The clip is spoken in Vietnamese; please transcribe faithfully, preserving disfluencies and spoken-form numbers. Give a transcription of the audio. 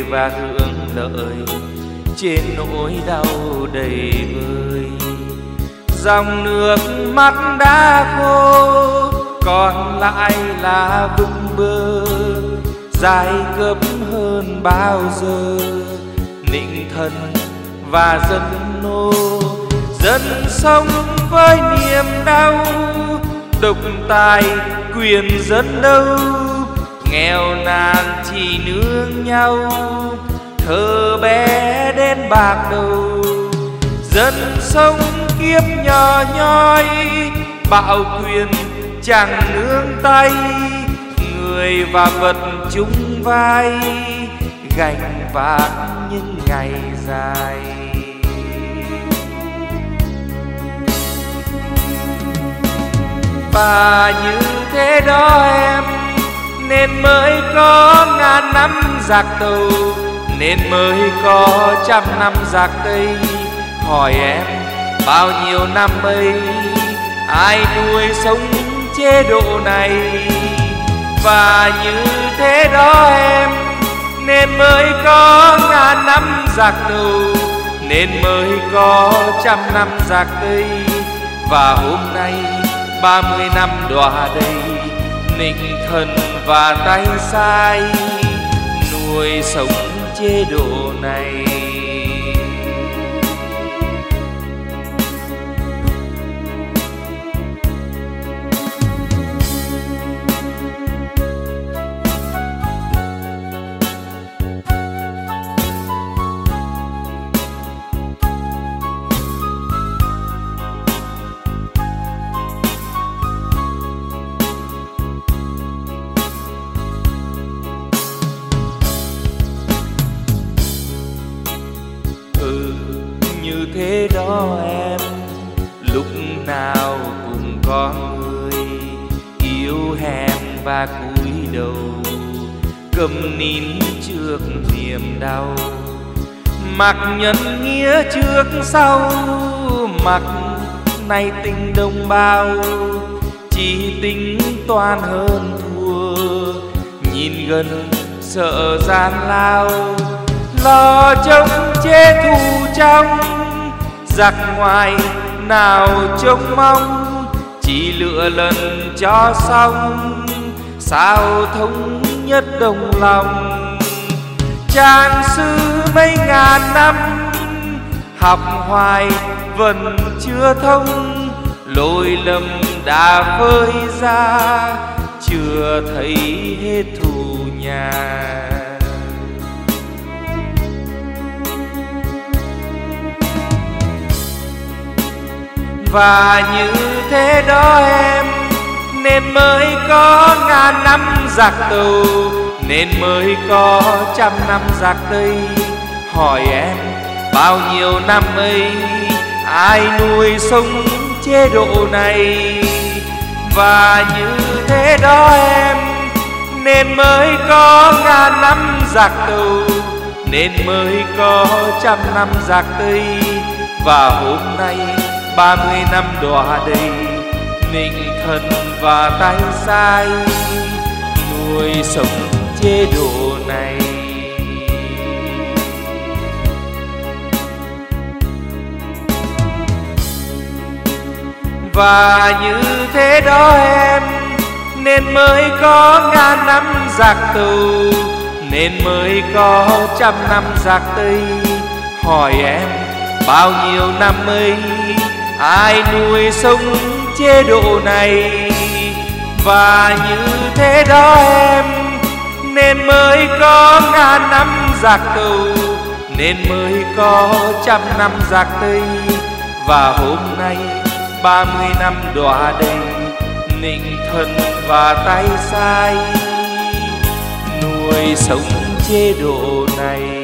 và hưởng lợi trên nỗi đau đầy vơi. Dòng nước mắt đã khô, còn lại là vũng bơ dài gấp hơn bao giờ. Nịnh thần và dân nô, dân sống với niềm đau, độc tài quyền dân đâu, nghèo nàn chỉ nương nhau, thơ bé đến bạc đầu. Dân sống kiếp nhỏ nhoi, bạo quyền chẳng nương tay, người và vật chung vai, gánh vác những ngày dài. Và như thế đó em, nên mới có ngàn năm giặc tàu, nên mới có trăm năm giặc Tây. Hỏi em bao nhiêu năm ấy, ai nuôi sống chế độ này? Và như thế đó em, nên mới có ngàn năm giặc tàu, nên mới có trăm năm giặc Tây. Và hôm nay ba mươi năm đọa đầy, nịnh thần và tay sai nuôi sống chế độ này. Như thế đó em, lúc nào cũng có người yếu hèn và cúi đầu, cầm nín trước niềm đau, mặc nhân nghĩa trước sau, mặc nay tình đồng bào, chỉ tính toán hơn thua, nhìn gần sợ gian lao, lo trông chế thù trong, giặc ngoài nào trông mong, chỉ lựa lần cho xong, sao thống nhất đồng lòng. Trang sư mấy ngàn năm, học hoài vẫn chưa thông, lỗi lầm đã phơi ra, chưa thấy hết thù nhà. Và như thế đó em, nên mới có ngàn năm giặc tàu, nên mới có trăm năm giặc Tây. Hỏi em bao nhiêu năm ấy, ai nuôi sống chế độ này? Và như thế đó em, nên mới có ngàn năm giặc tàu, nên mới có trăm năm giặc Tây. Và hôm nay ba mươi năm đọa đầy, nịnh thần và tay sai nuôi sống chế độ này. Và như thế đó em, nên mới có ngàn năm giặc tàu, nên mới có trăm năm giặc Tây. Hỏi em bao nhiêu năm ấy, ai nuôi sống chế độ này? Và như thế đó em, nên mới có ngàn năm giặc tàu, nên mới có trăm năm giặc Tây. Và hôm nay ba mươi năm đọa đầy, nịnh thần và tay sai nuôi sống chế độ này.